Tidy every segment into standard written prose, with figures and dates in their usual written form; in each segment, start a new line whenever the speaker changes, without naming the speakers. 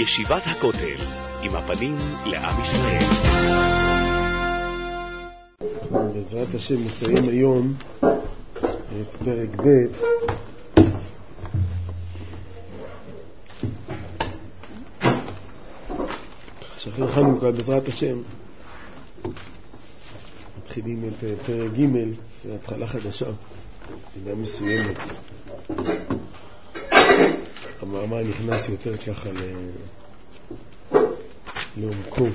ישיבת הכותל, עם הפנים לעם ישראל.
בעזרת השם נסיים היום את פרק ב' שאחרי חנוכה בעזרת השם מתחילים את פרק ג', זה התחלה חדשה, מידה מסוימת. המאמר נכנס יותר ככה לעומקו,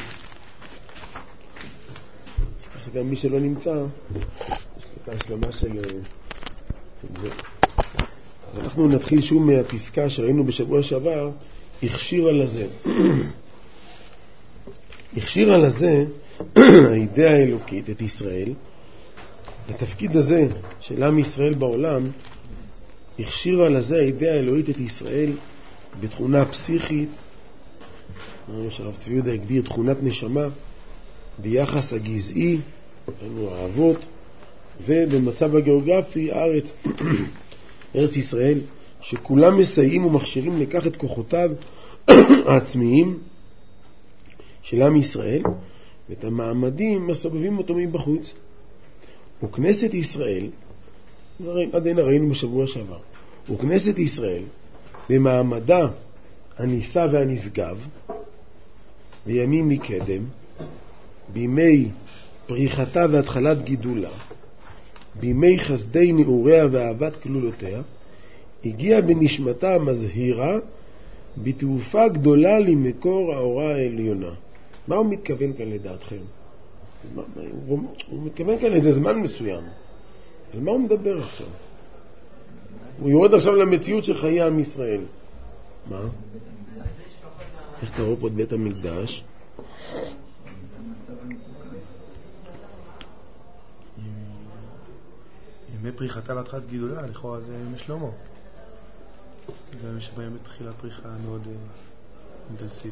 אז ככה גם מי שלא נמצא יש את ההשלמה של זה. אז אנחנו נתחיל שוב מהפסקה שראינו בשבוע שעבר, הכשירה לזה. הכשירה לזה האידאה האלוקית את ישראל לתפקיד הזה של עם ישראל בעולם. הכשירה לזה האידאה האלוהית את ישראל בתכונה פסיכית, שהרב צבי יהודה הגדיר תכונת נשמה, ביחס הגזעי, האהבות, ובמצב הגיאוגרפי הארץ, ארץ ישראל, שכולם מסייעים ומכשירים לכך את כוחותיו העצמיים של עם ישראל, ואת המעמדים מסובבים אותו מבחוץ. וכנסת ישראל, עד הנה ראינו בשבוע שעבר, וכנסת ישראל במעמדה הניסה והנשגב בימים מקדם, בימי פריחתה והתחלת גידולה, בימי חסדי נעוריה ואהבת כלולותיה, הגיעה בנשמתה המזהירה בתעופה גדולה למקור האורה העליונה. מה הוא מתכוון כאן לדעתכם? הוא מתכוון כאן איזה זמן מסוים. על מה הוא מדבר עכשיו? הוא יורד עכשיו למציאות של חיי עם ישראל. מה? איך תראו פה את בית המקדש?
ימי פריחתה והתחלת גידולה, לכאורה זה ימי שלמה. זה ימי שבהם התחילה פריחה מאוד אינטנסיבית.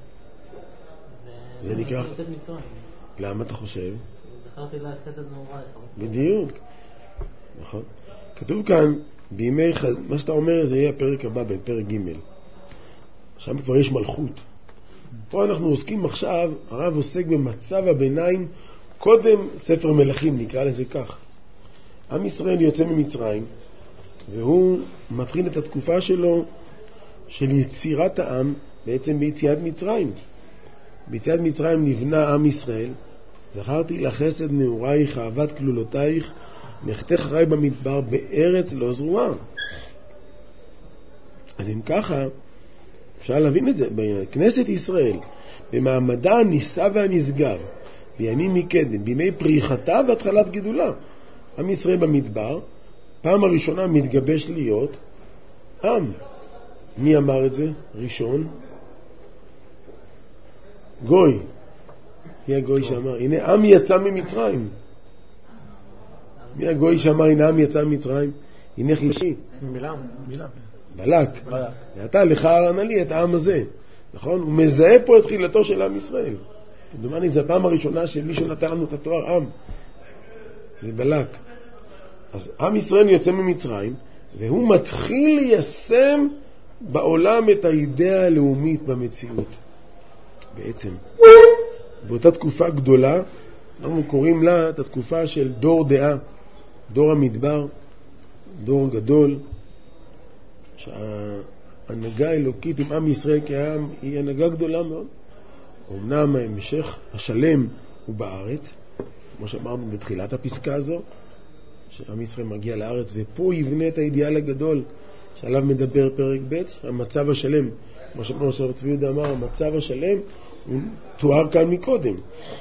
זה נקרא... למה אתה חושב?
זכרתי לה חסד נורא.
בדיוק. נכון. כתוב כאן, בימי מה שאתה אומר זה יהיה הפרק הבא, בפרק ג'. שם כבר יש מלכות. פה אנחנו עוסקים עכשיו, הרב עוסק במצב הביניים, קודם ספר מלכים, נקרא לזה כך. עם ישראל יוצא ממצרים, והוא מתחיל את התקופה שלו של יצירת העם, בעצם ביציאת מצרים. ביציאת מצרים נבנה עם ישראל, זכרתי לחסד נעורייך, אהבת כלולותייך, נחתך אחרי במדבר בארץ לא זרועה. אז אם ככה, אפשר להבין את זה. בכנסת ישראל, במעמדה הניסה והנשגב, בימים מקדם, בימי פריחתה והתחלת גידולה, עם ישראל במדבר, פעם הראשונה מתגבש להיות עם. מי אמר את זה? ראשון? גוי. מי הגוי שאמר? הנה עם יצא ממצרים. מי הגוי שאמר הנה עם יצא ממצרים? הנה חלישי. בלק. ואתה לך ארנה לי את העם הזה. נכון? הוא מזהה פה את תחילתו של עם ישראל. כדומני זה הפעם הראשונה שמישהו נתן לנו את התואר עם. זה בלק. אז עם ישראל יוצא ממצרים, והוא מתחיל ליישם בעולם את האידאה הלאומית במציאות. בעצם, באותה תקופה גדולה, אנחנו קוראים לה את התקופה של דור דעה, דור המדבר, דור גדול, שההנהגה האלוקית עם עם ישראל כעם היא הנהגה גדולה מאוד. אמנם המשך השלם הוא בארץ, כמו שאמרנו בתחילת הפסקה הזו, שעם ישראל מגיע לארץ, ופה יבנה את האידיאל הגדול שעליו מדבר פרק ב', המצב השלם, כמו שאמרנו שהרב צבי יהודה אמר, המצב השלם הוא תואר כאן מקודם.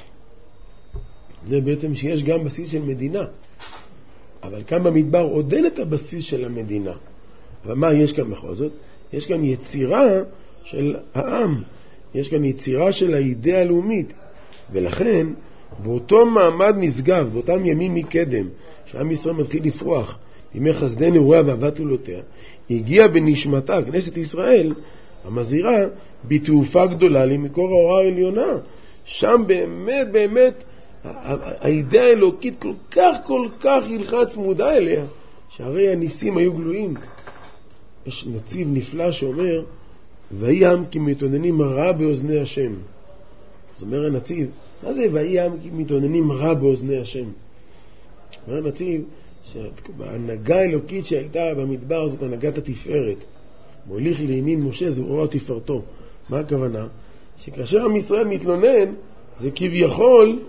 זה בעצם שיש גם בסיס של מדינה, אבל כאן במדבר עודן את הבסיס של המדינה. ומה יש כאן בכל זאת? יש כאן יצירה של העם, יש כאן יצירה של האידאה הלאומית, ולכן באותו מעמד נשגב, באותם ימים מקדם, שעם ישראל מתחיל לפרוח, בימי חסדי נעוריה ואהבת כלולותיה, הגיעה בנשמתה, כנסת ישראל, המזהירה, בתעופה גדולה למקור האורה העליונה. שם באמת, באמת, האידאה האלוקית כל כך הלכה צמודה אליה, שהרי הניסים היו גלויים. יש נציב נפלא שאומר ויהי העם כי מתאוננים רע באוזני השם. אז אומר הנציב, מה זה ויהי העם כי מתאוננים רע באוזני השם? אומר הנציב, שההנהגה האלוקית שהייתה במדבר זאת הנהגת התפארת. מוליך לימין משה זרועו תפארתו. מה הכוונה? שכאשר עם ישראל מתלונן, זה כביכול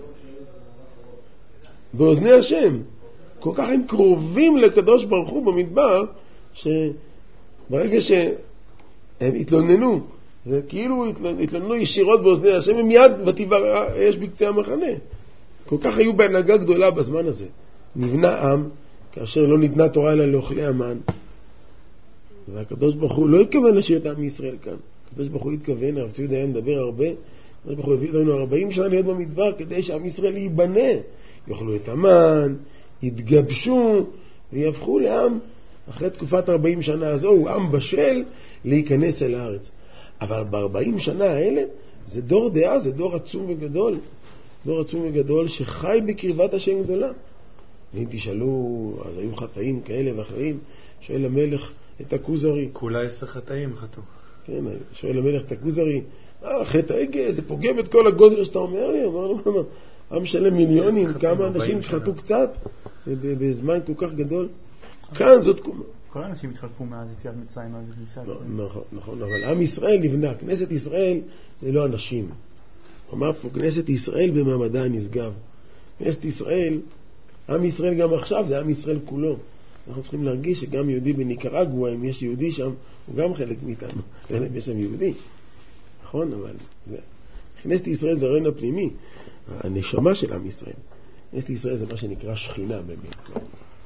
באוזני השם. כל כך הם קרובים לקדוש ברוך הוא במדבר, שברגע שהם התלוננו, זה כאילו התלוננו ישירות באוזני השם, הם מיד ותיבר אש בקצה המחנה. כל כך היו בהנהגה גדולה בזמן הזה. נבנה עם, כאשר לא ניתנה תורה אלא לאוכלי המן. והקדוש ברוך הוא לא התכוון לשאיר את עם ישראל כאן. הקדוש ברוך הוא התכוון, הרב צבי דיין מדבר הרבה, הקדוש ברוך הוא הביא אותנו 40 שנה להיות במדבר, כדי שעם ישראל ייבנה. יאכלו את המן, יתגבשו, ויהפכו לעם, אחרי תקופת 40 שנה הזו, הוא עם בשל להיכנס אל הארץ. אבל ב-40 שנה האלה, זה דור דעה, זה דור עצום וגדול. דור עצום וגדול שחי בקרבת השם גדולה. ואם תשאלו, אז היו חטאים כאלה ואחרים, שואל המלך את הכוזרי.
כולה 10 חטאים חטאו.
כן, שואל המלך את הכוזרי, חטא העגל, זה פוגם את כל הגודל שאתה אומר לי. אמר לו, מה? עם שלם מיליונים, כמה אנשים חטאו קצת, בזמן כל כך גדול. כאן זאת...
כל האנשים התחלפו מאז יציאת מצרים.
נכון, אבל עם ישראל נבנה. כנסת ישראל זה לא אנשים. אמר פה, כנסת ישראל במעמדה הנשגב. כנסת ישראל, עם ישראל גם עכשיו, זה עם ישראל כולו. אנחנו צריכים להרגיש שגם יהודי בניקרגואה, אם יש יהודי שם, הוא גם חלק מאיתנו. יש שם יהודי. נכון, אבל כנסת ישראל זה הרעיון הפנימי, הנשמה של עם ישראל. כנסת ישראל זה מה שנקרא שכינה באמת.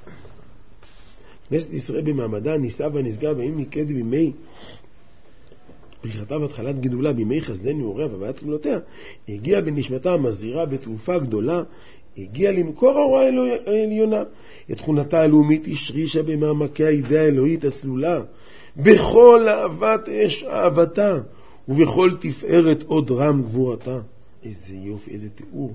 כנסת ישראל במעמדה נישא ונשגב, ואם מקד בימי פריחתה והתחלת גידולה, בימי חסדי נעוריה ובעיית כמלותיה, הגיעה בנשמתה המזהירה בתעופה גדולה, הגיעה למקור ההוראה העליונה. את תכונתה הלאומית השרישה במעמקי הידיעה האלוהית הצלולה, בכל אהבת אש אהבתה, ובכל תפארת עוד רם גבורתה. איזה יופי, איזה תיאור.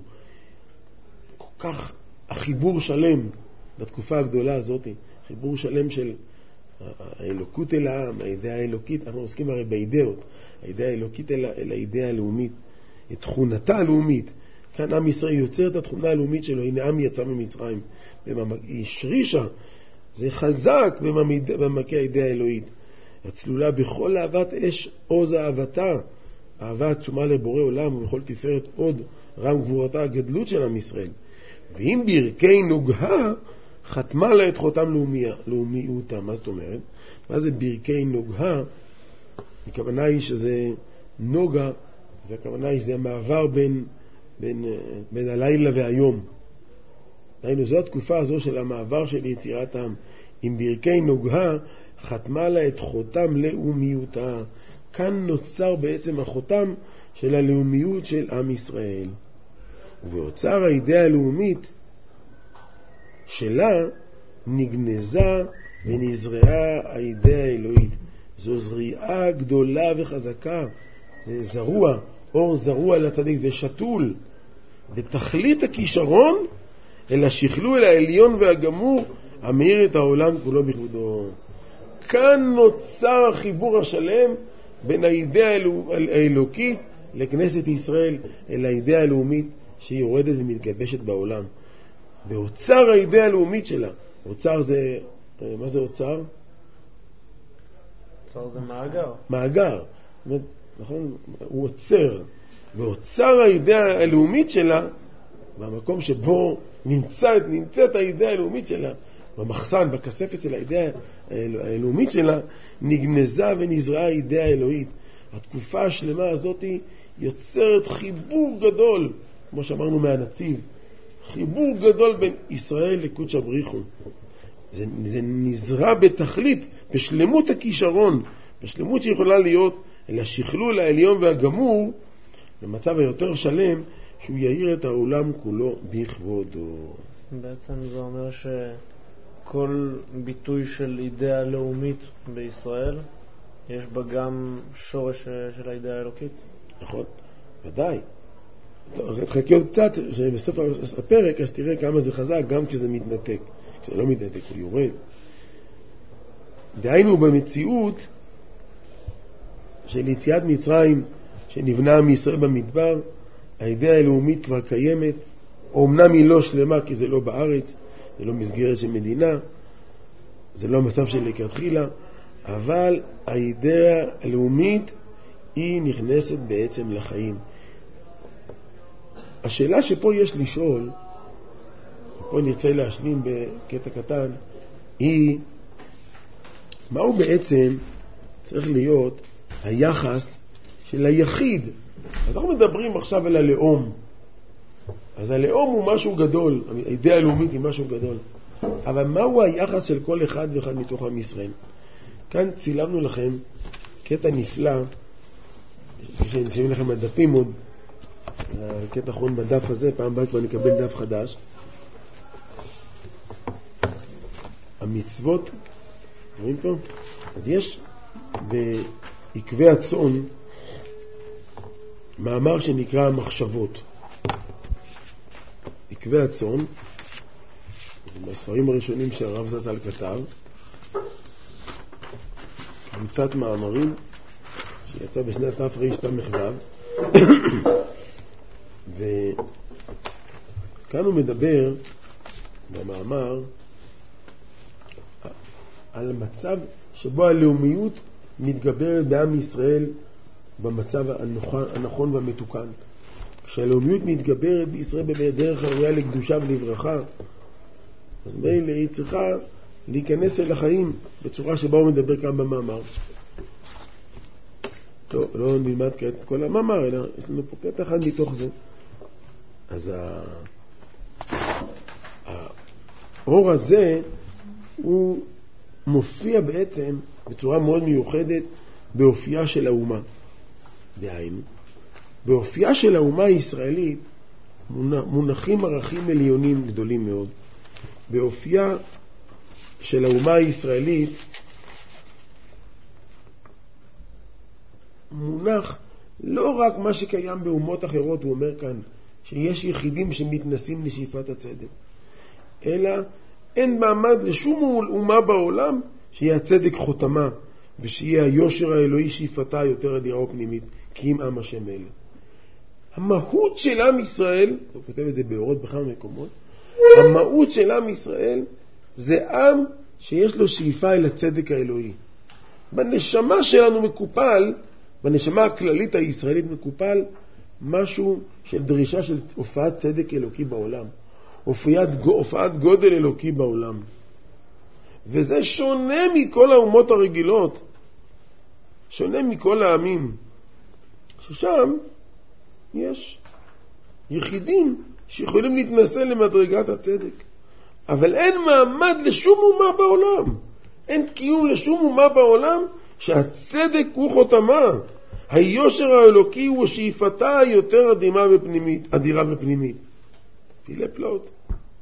כל כך החיבור שלם בתקופה הגדולה הזאת, חיבור שלם של האלוקות אל העם, הידיעה האלוקית. אנחנו עוסקים הרי בידיעות, הידיעה האלוקית אל הידיעה הלאומית, את תכונתה הלאומית. כאן עם ישראל יוצר את התכונה הלאומית שלו. הנה עם יצא ממצרים, היא שרישה, זה חזק במעמקי הידיעה האלוהית, הצלולה בכל אהבת אש עוז אהבתה, אהבה עצומה לבורא עולם, ובכל תפארת עוד רם גבורתה, הגדלות של עם ישראל. ואם ברכי נוגה חתמה לה את חותם לאומיותה. מה זאת אומרת? מה זה ברכי נוגה? הכוונה היא שזה נוגה, זה הכוונה היא שזה המעבר בין הלילה והיום. דהיינו, זו התקופה הזו של המעבר של יצירת העם. עם ברכי נוגה חתמה לה את חותם לאומיותה. כאן נוצר בעצם החותם של הלאומיות של עם ישראל. ובאוצר הידיעה הלאומית שלה נגנזה ונזרעה הידיעה האלוהית. זו זריעה גדולה וחזקה. זה זרוע, אור זרוע לצדיק, זה שתול. ותכלית הכישרון אל השכלול אל העליון והגמור המאיר את העולם כולו בכבודו. כאן נוצר החיבור השלם בין הידיעה האלוקית לכנסת ישראל אל הידיעה הלאומית שהיא יורדת ומתגבשת בעולם. ואוצר הידיעה הלאומית שלה, אוצר זה, מה זה אוצר?
אוצר זה מאגר.
מאגר, נכון? הוא עוצר. ואוצר הידיעה הלאומית שלה, במקום שבו נמצאת הידיעה הלאומית שלה, במחסן, בכספת של הידיעה הלאומית שלה, נגנזה ונזרעה הידיעה האלוהית. התקופה השלמה הזאת יוצרת חיבור גדול, כמו שאמרנו מהנציב, חיבור גדול בין ישראל לקודש הבריחו. זה נזרע בתכלית, בשלמות הכישרון, בשלמות שיכולה להיות אל השכלול העליון והגמור, במצב היותר שלם, שהוא יאיר את העולם כולו בכבודו.
בעצם זה אומר שכל ביטוי של אידאה לאומית בישראל, יש בה גם שורש של האידאה האלוקית?
נכון, ודאי. חכה עוד קצת, שבסוף הפרק אז תראה כמה זה חזק, גם כשזה מתנתק. כשזה לא מתנתק, הוא יורד. דהיינו במציאות של יציאת מצרים שנבנה עם ישראל במדבר, האידאה הלאומית כבר קיימת, אומנם היא לא שלמה כי זה לא בארץ, זה לא מסגרת של מדינה, זה לא מצב של לכתחילה, אבל האידאה הלאומית היא נכנסת בעצם לחיים. השאלה שפה יש לשאול, פה נרצה להשלים בקטע קטן, היא מהו בעצם צריך להיות היחס של היחיד. אנחנו מדברים עכשיו על הלאום, אז הלאום הוא משהו גדול, האידאה הלאומית היא משהו גדול, אבל מהו היחס של כל אחד ואחד מתוך עם ישראל? כאן צילמנו לכם קטע נפלא שנשים לכם הדפים עוד, קטע אחרון בדף הזה, פעם הבאה כבר נקבל דף חדש. המצוות, רואים פה? אז יש בעקבי הצאן מאמר שנקרא המחשבות. עקבי הצאן, זה מהספרים הראשונים שהרב זצ"ל כתב, קבוצת מאמרים שיצא בשנת תרס"ו, וכאן הוא מדבר במאמר על מצב שבו הלאומיות מתגברת בעם ישראל במצב הנכון והמתוקן. כשהלאומיות מתגברת בישראל בדרך הראויה לקדושה ולברכה, אז מילא היא צריכה להיכנס אל החיים בצורה שבה הוא מדבר כאן במאמר. טוב, לא נלמד כעת את כל המאמר, אלא יש לנו פה קטע אחד מתוך זה. אז האור הזה הוא מופיע בעצם בצורה מאוד מיוחדת באופייה של האומה. דהיינו, באופייה של האומה הישראלית מונחים ערכים עליונים גדולים מאוד. באופייה של האומה הישראלית מונח לא רק מה שקיים באומות אחרות, הוא אומר כאן שיש יחידים שמתנסים לשאיפת הצדק, אלא אין מעמד לשום אומה בעולם שיהיה הצדק חותמה ושיהיה היושר האלוהי שאיפתה יותר אדירה ופנימית, כי אם עם השם אלה. המהות של עם ישראל, הוא כותב את זה באורות בכמה מקומות, המהות של עם ישראל זה עם שיש לו שאיפה אל הצדק האלוהי. בנשמה שלנו מקופל, בנשמה הכללית הישראלית מקופל משהו של דרישה של הופעת צדק אלוקי בעולם, הופעת גודל אלוקי בעולם. וזה שונה מכל האומות הרגילות, שונה מכל העמים, ששם יש יחידים שיכולים להתנסה למדרגת הצדק, אבל אין מעמד לשום אומה בעולם, אין קיום לשום אומה בעולם שהצדק הוא חותמה, היושר האלוקי הוא שאיפתה יותר אדירה ופנימית. פילי פלאות.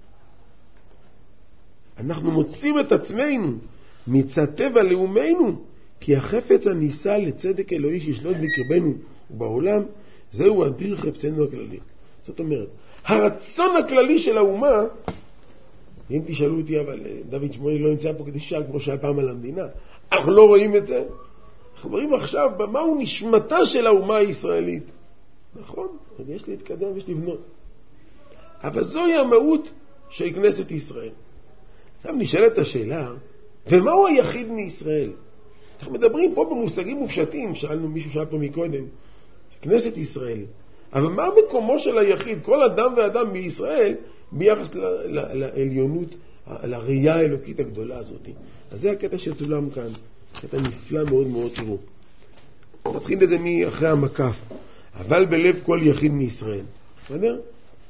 אנחנו מוצאים את עצמנו מצד טבע לאומנו, כי החפץ הניסה לצדק אלוהי שישלוט בקרבנו ובעולם, זהו אדיר חפצנו הכללי. זאת אומרת, הרצון הכללי של האומה, אם תשאלו אותי, אבל דוד שמואלי לא נמצא פה כדי ששאל כמו שאל פעם על המדינה, אנחנו לא רואים את זה. אנחנו רואים עכשיו במהו נשמתה של האומה הישראלית. נכון, יש להתקדם ויש לבנות. אבל זוהי המהות של כנסת ישראל. עכשיו נשאלת השאלה, ומהו היחיד מישראל? אנחנו מדברים פה במושגים מופשטים, מישהו שאל פה מקודם, כנסת ישראל. אבל מה מקומו של היחיד? כל אדם ואדם בישראל ביחס לעליונות, לראייה האלוקית הגדולה הזאת. אז זה הקטע שצולם כאן. קטע נפלא מאוד מאוד, תראו. נתחיל את זה מאחרי המקף. אבל בלב כל יחיד מישראל. בסדר?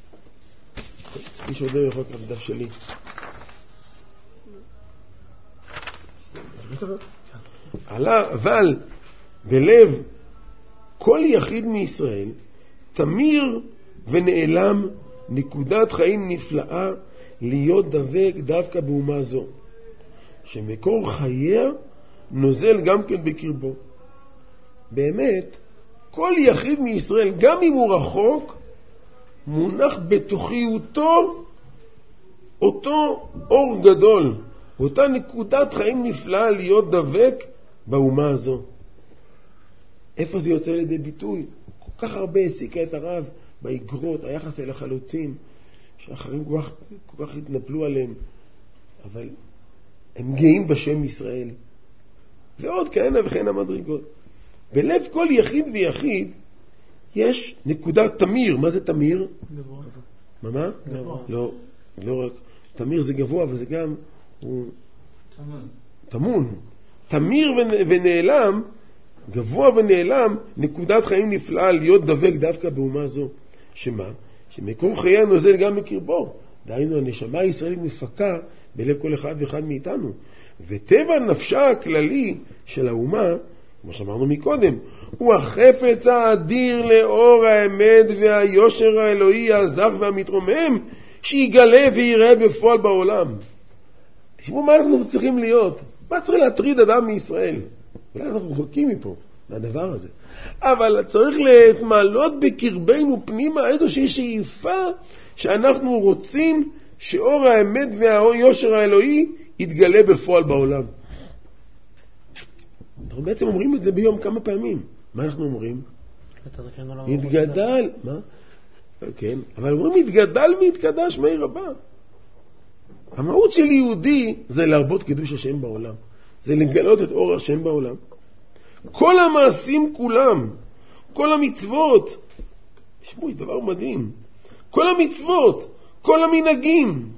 מי שעודר יכול לקרוא את הדף שלי. אבל בלב כל יחיד מישראל תמיר ונעלם נקודת חיים נפלאה להיות דבק דווקא באומה זו, שמקור חייה נוזל גם כן בקרבו. באמת, כל יחיד מישראל, גם אם הוא רחוק, מונח בתוכיותו אותו אור גדול, אותה נקודת חיים נפלאה להיות דבק באומה הזו. איפה זה יוצא לידי ביטוי? כל כך הרבה העסיקה את הרב באגרות, היחס אל החלוצים, שאחרים כל כך התנפלו עליהם, אבל הם גאים בשם ישראל. ועוד כהנה וכהנה מדרגות. בלב כל יחיד ויחיד יש נקודת תמיר. מה זה תמיר?
גבוה.
מה?
גבוה.
לא רק. תמיר זה גבוה, אבל זה גם הוא תמון. תמיר ונעלם, גבוה ונעלם, נקודת חיים נפלאה להיות דבק דווקא באומה זו. שמה? שמקור חיי נוזל גם בקרבו. דהיינו, הנשמה הישראלית מפקה בלב כל אחד ואחד מאיתנו. וטבע נפשה הכללי של האומה, כמו שאמרנו מקודם, הוא החפץ האדיר לאור האמת והיושר האלוהי הזך והמתרומם, שיגלה ויראה בפועל בעולם. תשמעו מה אנחנו צריכים להיות. מה צריך להטריד אדם מישראל? אולי אנחנו רחוקים מפה, מהדבר הזה. אבל צריך להתמלות בקרבנו פנימה איזושהי שאיפה שאנחנו רוצים שאור האמת והיושר האלוהי יתגלה בפועל בעולם. אנחנו בעצם אומרים את זה ביום כמה פעמים. מה אנחנו אומרים? יתגדל. מה? כן, אבל אומרים יתגדל ויתקדש מי רבה. המהות של יהודי זה להרבות קידוש השם בעולם. זה לגלות את אור השם בעולם. כל המעשים כולם, כל המצוות, תשמעו, זה דבר מדהים. כל המצוות, כל המנהגים,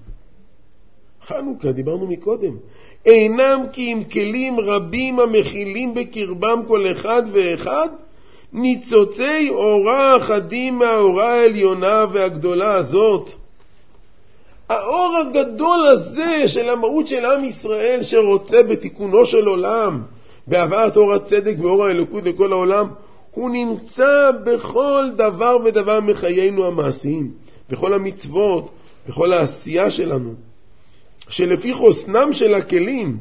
חנוכה, דיברנו מקודם, אינם כי אם כלים רבים המכילים בקרבם כל אחד ואחד, ניצוצי אורה אחדים מהאורה העליונה והגדולה הזאת. האור הגדול הזה של המהות של עם ישראל שרוצה בתיקונו של עולם, בהבאת אור הצדק ואור האלוקות לכל העולם, הוא נמצא בכל דבר ודבר מחיינו המעשיים, בכל המצוות, בכל העשייה שלנו, שלפי חוסנם של הכלים,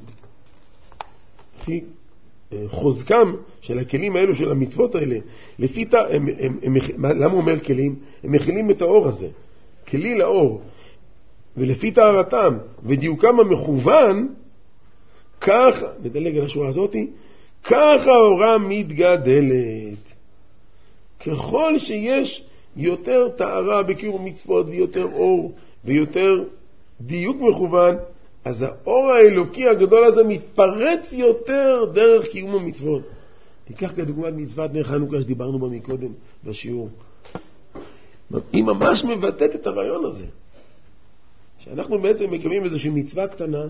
לפי חוזקם של הכלים האלו, של המצוות האלה, לפי למה הוא אומר כלים? הם מכילים את האור הזה, כלי לאור, ולפי טהרתם ודיוקם המכוון, כך, נדלג על השורה הזאת, כך האורה מתגדלת. ככל שיש יותר טהרה בקיום מצוות ויותר אור ויותר דיוק מכוון, אז האור האלוקי הגדול הזה מתפרץ יותר דרך קיום המצוות. תיקח כדוגמת מצוות נר חנוכה שדיברנו בה מקודם בשיעור. היא ממש מבטאת את הרעיון הזה. שאנחנו בעצם מקיימים איזושהי מצווה קטנה,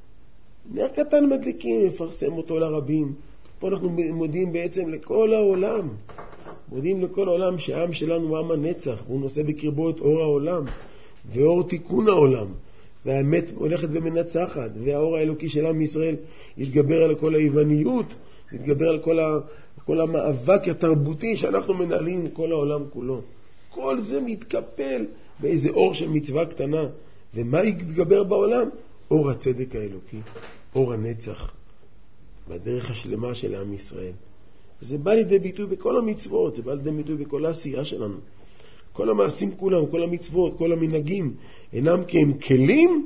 נר קטן מדליקים, מפרסם אותו לרבים. פה אנחנו מודיעים בעצם לכל העולם. מודיעים לכל העולם שהעם שלנו הוא עם הנצח, הוא נושא בקרבו את אור העולם, ואור תיקון העולם. והאמת הולכת ומנצחת, והאור האלוקי של עם ישראל יתגבר על כל היווניות, יתגבר על כל המאבק התרבותי שאנחנו מנהלים כל העולם כולו. כל זה מתקפל באיזה אור של מצווה קטנה. ומה יתגבר בעולם? אור הצדק האלוקי, אור הנצח, בדרך השלמה של עם ישראל. וזה בא לידי ביטוי בכל המצוות, זה בא לידי ביטוי בכל העשייה שלנו. כל המעשים כולם, כל המצוות, כל המנהגים, אינם כי הם כלים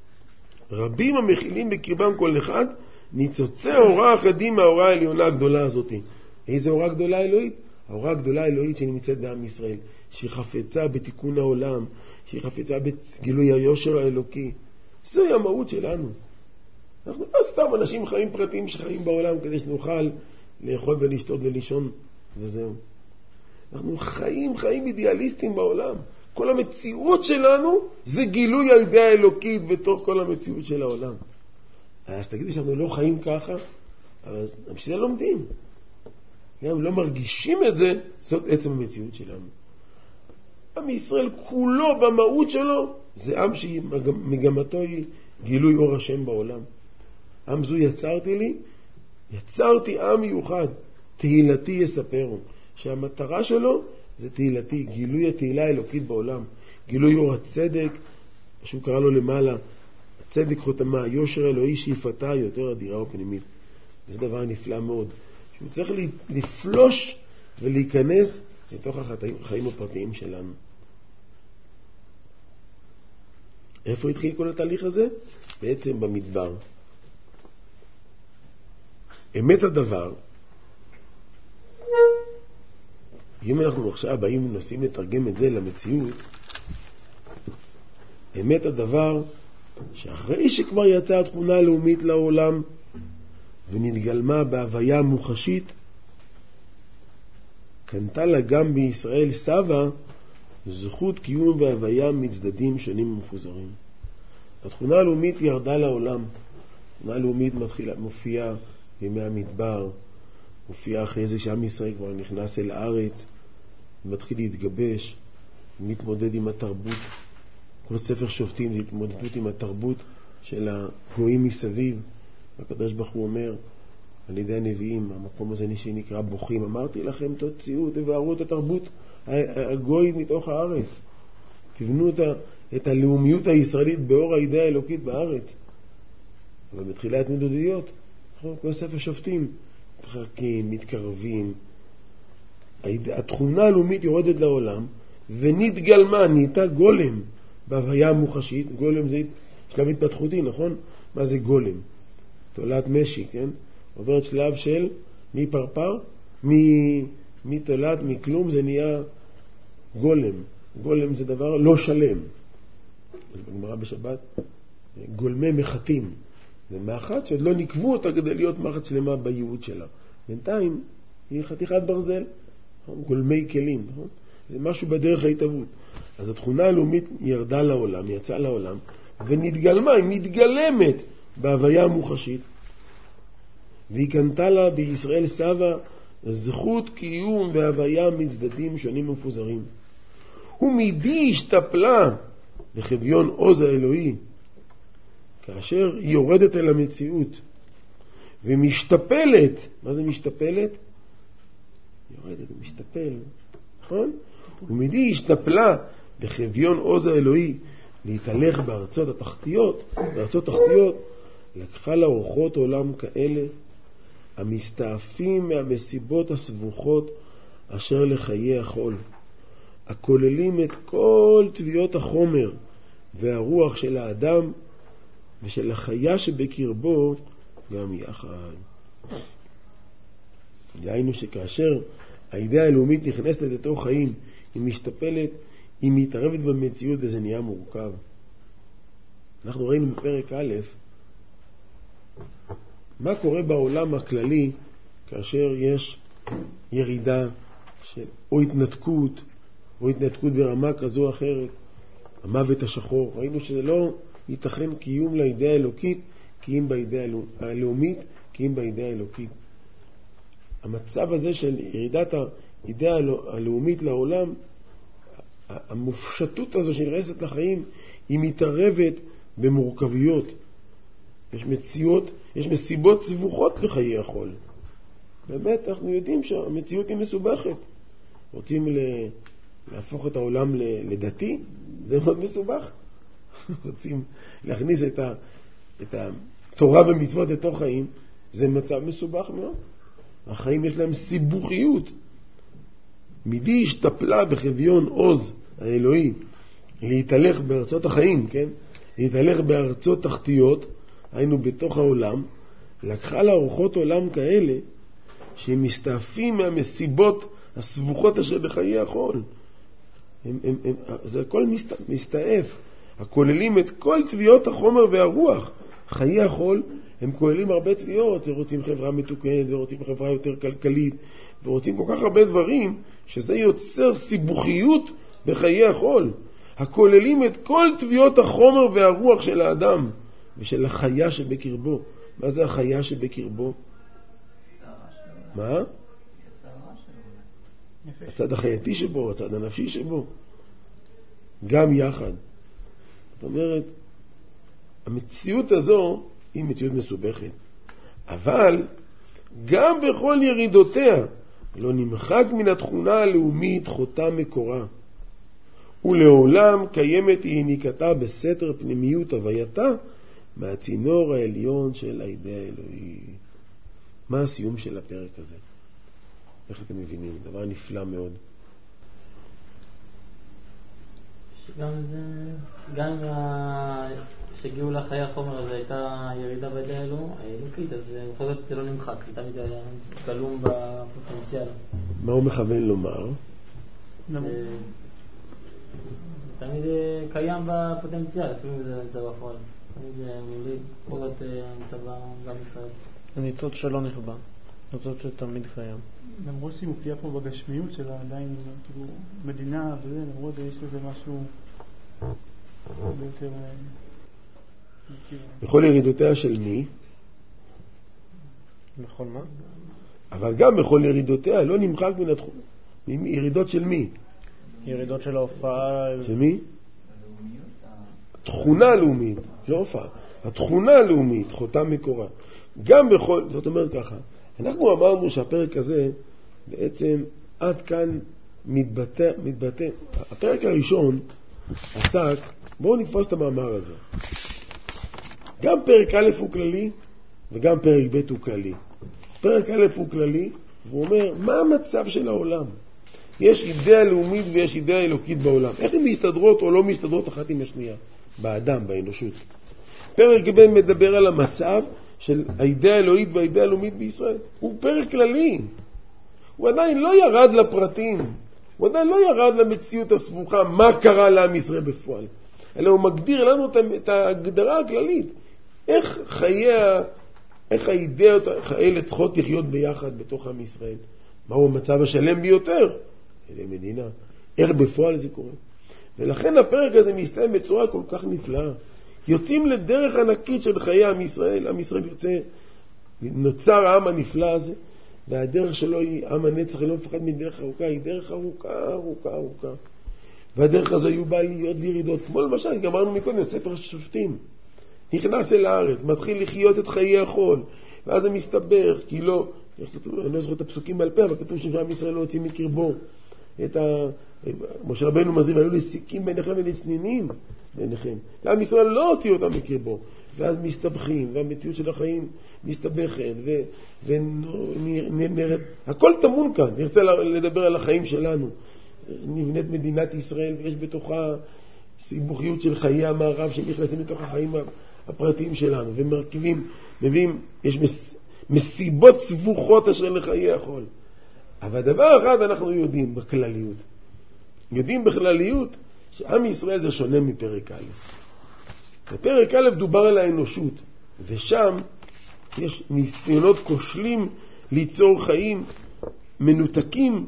רבים המכילים בקרבם כל אחד, ניצוצי אורה אחדים מהאורה העליונה הגדולה הזאת. איזה אורה גדולה אלוהית? האורה הגדולה האלוהית שנמצאת בעם ישראל, שהיא חפצה בתיקון העולם, שהיא חפצה בגילוי היושר האלוקי. זוהי המהות שלנו. אנחנו לא סתם אנשים חיים פרטיים שחיים בעולם כדי שנוכל לאכול ולשתות ולישון וזהו. אנחנו חיים אידיאליסטים בעולם. כל המציאות שלנו זה גילוי הידיעה האלוקית בתוך כל המציאות של העולם. אז תגידו שאנחנו לא חיים ככה, אבל בשביל זה לומדים. גם לא מרגישים את זה, זאת עצם המציאות שלנו. עם ישראל כולו במהות שלו זה עם שמגמתו היא גילוי אור השם בעולם. עם זו יצרתי לי, יצרתי עם מיוחד, תהילתי יספרו, שהמטרה שלו זה תהילתי, גילוי התהילה האלוקית בעולם, גילוי אור הצדק, שהוא קרא לו למעלה, הצדק חותמה, היושר האלוהי שאיפתה יותר אדירה ופנימית. זה דבר נפלא מאוד, שהוא צריך לפלוש ולהיכנס לתוך החיים הפרטיים שלנו. איפה התחיל כל התהליך הזה? בעצם במדבר. אמת הדבר אם אנחנו עכשיו באים ומנסים לתרגם את זה למציאות, אמת הדבר שאחרי שכבר יצאה התכונה הלאומית לעולם ונתגלמה בהוויה מוחשית, קנתה לה גם בישראל סבא זכות קיום והוויה מצדדים שונים ומפוזרים. התכונה הלאומית ירדה לעולם. התכונה הלאומית מופיעה בימי המדבר, מופיעה אחרי זה שעם ישראל כבר נכנס אל הארץ, מתחיל להתגבש, מתמודד עם התרבות. כל ספר שופטים זה התמודדות עם התרבות של הגויים מסביב. הקדוש ברוך הוא אומר על ידי הנביאים, המקום הזה שנקרא בוכים, אמרתי לכם תוציאו, תבערו את התרבות הגויים מתוך הארץ, תבנו את הלאומיות הישראלית באור הידיעה האלוקית בארץ. אבל בתחילה התמודדויות, כל ספר שופטים מתחרקים, מתקרבים, התכונה הלאומית יורדת לעולם ונתגלמה, נהייתה גולם בהוויה המוחשית. גולם זה שלב התפתחותי, נכון? מה זה גולם? תולעת משי, כן? עוברת שלב של מפרפר, מתולעת, מכלום זה נהיה גולם. גולם זה דבר לא שלם. בגמרא בשבת, גולמי מחטים. זה מאחת שעוד לא נקבו אותה כדי להיות מאחת שלמה בייעוד שלה. בינתיים היא חתיכת ברזל, גולמי כלים, נכון? זה משהו בדרך ההתהוות. אז התכונה הלאומית ירדה לעולם, יצאה לעולם, ונתגלמה, היא מתגלמת בהוויה המוחשית. והיא קנתה לה בישראל סבא זכות קיום והוויה מצדדים שונים ומפוזרים. ומידי השתפלה לחביון עוז האלוהי, כאשר היא יורדת אל המציאות ומשתפלת. מה זה משתפלת? יורדת ומשתפל, נכון? ומידי השתפלה בחביון עוז האלוהי להתהלך בארצות התחתיות, לקחה לה אורחות עולם כאלה המסתעפים מהמסיבות הסבוכות אשר לחיי החול, הכוללים את כל תביעות החומר והרוח של האדם ושל החיה שבקרבו גם יחד. דהיינו שכאשר הידיעה הלאומית נכנסת לתוך חיים, היא משתפלת, היא מתערבת במציאות וזה נהיה מורכב. אנחנו ראינו בפרק א' מה קורה בעולם הכללי כאשר יש ירידה של או התנתקות ברמה כזו או אחרת, המוות השחור. ראינו שזה לא ייתכן קיום לידיעה האלוקית כי אם בידיעה הלאומית, כי אם בידיעה האלוקית. המצב הזה של ירידת הידיעה הלאומית לעולם, המופשטות הזו שנכנסת לחיים, היא מתערבת במורכבויות. יש מסיבות סבוכות לחיי החול. באמת, אנחנו יודעים שהמציאות היא מסובכת. רוצים להפוך את העולם לדתי, זה מאוד מסובך. רוצים להכניס את התורה ומצוות לתוך חיים, זה מצב מסובך מאוד. החיים יש להם סיבוכיות. מידי השתפלה בחביון עוז האלוהי להתהלך בארצות החיים, כן? להתהלך בארצות תחתיות, היינו בתוך העולם, לקחה לה אורחות עולם כאלה שהם מסתעפים מהמסיבות הסבוכות אשר בחיי החול. זה הכל מסתעף, הכוללים את כל תביעות החומר והרוח. חיי החול הם כוללים הרבה תביעות, ורוצים חברה מתוקנת, ורוצים חברה יותר כלכלית, ורוצים כל כך הרבה דברים, שזה יוצר סיבוכיות בחיי החול, הכוללים את כל תביעות החומר והרוח של האדם ושל החיה שבקרבו. מה זה החיה שבקרבו? מה? הצד החייתי שבו, הצד הנפשי שבו, גם יחד. זאת אומרת, המציאות הזו היא מציאות מסובכת, אבל גם בכל ירידותיה לא נמחק מן התכונה הלאומית חותם מקורה, ולעולם קיימת היא ניקתה בסתר פנימיות הווייתה מהצינור העליון של הידיעה האלוהית. מה הסיום של הפרק הזה? איך אתם מבינים? דבר נפלא מאוד.
גם כשהגיעו לחיי החומר הזה הייתה ירידה בידיעה האלוקית, אז בכל זאת זה לא נמחק, היא תמיד גלום בפוטנציאל.
מה הוא מכוון לומר?
תמיד קיים בפוטנציאל, אפילו אם זה נמצא בפועל. תמיד מוליד, כל זאת נמצא גם ישראל.
הניצוץ שלא נכבה, ניצוץ שתמיד קיים.
למרות שהיא מופיעה פה בגשמיות שלה, עדיין כאילו מדינה וזה, למרות זה יש לזה משהו ביותר...
בכל ירידותיה של מי?
בכל מה?
אבל גם בכל ירידותיה לא נמחק מן התחום. ירידות של מי?
ירידות של ההופעה...
של מי? תכונה לאומית, לא הופעה. התכונה הלאומית, חותם מקורה. גם בכל... זאת אומרת ככה, אנחנו אמרנו שהפרק הזה בעצם עד כאן מתבטא. הפרק הראשון עסק, בואו נתפוס את המאמר הזה. גם פרק א' הוא כללי וגם פרק ב' הוא כללי. פרק א' הוא כללי, והוא אומר, מה המצב של העולם? יש אידאה לאומית ויש אידאה אלוקית בעולם. איך הן מסתדרות או לא מסתדרות אחת עם השנייה? באדם, באנושות. פרק ב' מדבר על המצב של האידאה האלוהית והאידאה הלאומית בישראל. הוא פרק כללי. הוא עדיין לא ירד לפרטים. הוא עדיין לא ירד למציאות הסבוכה, מה קרה לעם ישראל בפועל. אלא הוא מגדיר לנו את ההגדרה הכללית. איך האידאות האלה צריכות לחיות ביחד בתוך עם ישראל? מהו המצב השלם ביותר? אלה מדינה. איך בפועל זה קורה? ולכן הפרק הזה מסתיים בצורה כל כך נפלאה. יוצאים לדרך ענקית של חיי עם ישראל. עם ישראל יוצא, נוצר העם הנפלא הזה, והדרך שלו היא עם הנצח, לא מפחד מדרך ארוכה, היא דרך ארוכה. והדרך הזו יהיו בה להיות לירידות. כמו למשל, גמרנו מקודם, ספר השופטים. נכנס אל הארץ, מתחיל לחיות את חיי החול, ואז זה מסתבר, כי לא, אני לא זוכר את הפסוקים בעל פה, אבל כתוב שעם ישראל לא הוציא מקרבו. משה רבנו מזהיר, היו לסיקים ביניכם ולצנינים ביניכם. עם ישראל לא הוציא אותם מקרבו. ואז מסתבכים, והמציאות של החיים מסתבכת, ונראית, הכל תמון כאן. נרצה לדבר על החיים שלנו. נבנית מדינת ישראל, ויש בתוכה סיבוכיות של חיי המערב שנכנסים לתוך החיים הפרטיים שלנו, ומרכיבים, מביאים, יש מסיבות סבוכות אשר לחיי החול. אבל דבר אחד אנחנו יודעים בכלליות. יודעים בכלליות שעם ישראל זה שונה מפרק א'. בפרק א' דובר על האנושות, ושם יש ניסיונות כושלים ליצור חיים מנותקים,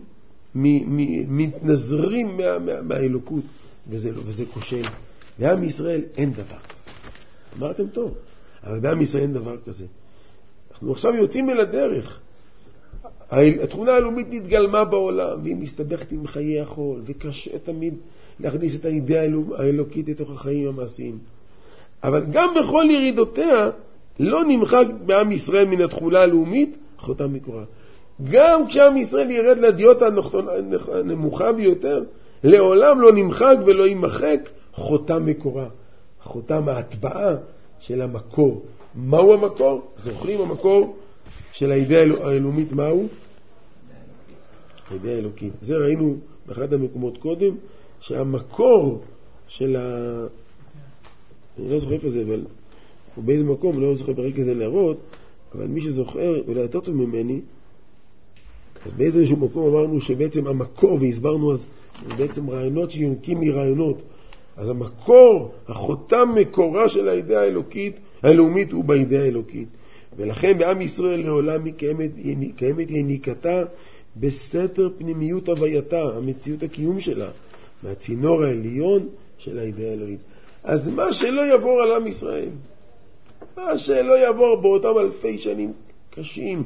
מתנזרים מהאלוקות, וזה כושל. בעם ישראל אין דבר כזה. אמרתם טוב, אבל בעם ישראל אין דבר כזה. אנחנו עכשיו יוצאים אל הדרך. התכונה הלאומית נתגלמה בעולם, והיא מסתבכת עם חיי החול, וקשה תמיד להכניס את האידאה האלוקית לתוך החיים המעשיים. אבל גם בכל ירידותיה לא נמחק בעם ישראל מן התכונה הלאומית חותם מקורה. גם כשעם ישראל ירד לדיוט הנמוכה ביותר, לעולם לא נמחק ולא יימחק חותם מקורה. חותם ההטבעה של המקור. מהו המקור? זוכרים המקור של האידאה האלומית מהו? האידאה האלוקית. זה ראינו באחד המקומות קודם, שהמקור של אני לא זוכר איפה זה, אבל באיזה מקום, לא זוכר ברגע זה להראות, אבל מי שזוכר, אולי יותר טוב ממני, אז באיזשהו מקום אמרנו שבעצם המקור, והסברנו אז, בעצם רעיונות שיונקים מרעיונות. אז המקור, החותם מקורה של האידאה האלוקית, הלאומית הוא באידאה האלוקית. ולכן בעם ישראל לעולם היא קיימת יניקתה בסתר פנימיות הווייתה, המציאות הקיום שלה, מהצינור העליון של האידאה האלוהית. אז מה שלא יעבור על עם ישראל, מה שלא יעבור באותם אלפי שנים קשים,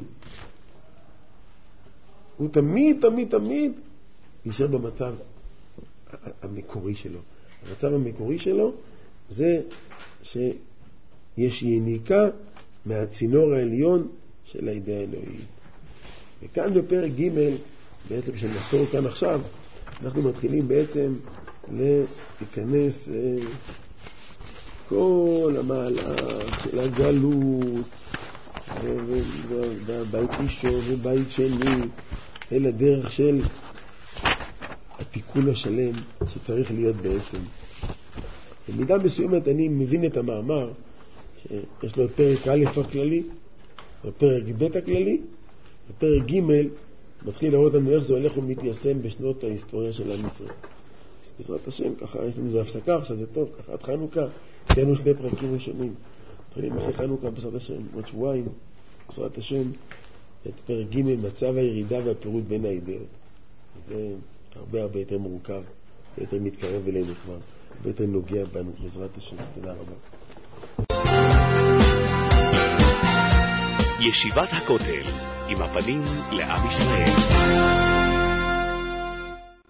הוא תמיד יישאר במצב המקורי שלו. המצב המקורי שלו זה שיש יניקה מהצינור העליון של האידאה האלוהית. וכאן בפרק ג' בעצם שנעצור כאן עכשיו, אנחנו מתחילים בעצם להיכנס כל המהלך של הגלות ובית ראשון ובית שני אל הדרך של התיקון השלם שצריך להיות בעצם. במידה מסוימת אני מבין את המאמר שיש לו פרק א' הכללי ופרק ב' הכללי, ופרק ג' מתחיל להראות לנו איך זה הולך ומתיישם בשנות ההיסטוריה של עם ישראל. בעזרת השם, ככה יש לנו איזו הפסקה, עכשיו זה טוב, ככה עד חנוכה, תהיינו 2 פרקים ראשונים. מתחילים אחרי חנוכה בעזרת השם, עוד שבועיים, בעזרת השם, את פרק ג' מצב הירידה והפירוד בין האידאות. זה הרבה יותר מורכב, יותר מתקרב אלינו כבר, הרבה יותר נוגע בנו, בעזרת השם. תודה רבה.
ישיבת הכותל, עם הפנים לעם ישראל.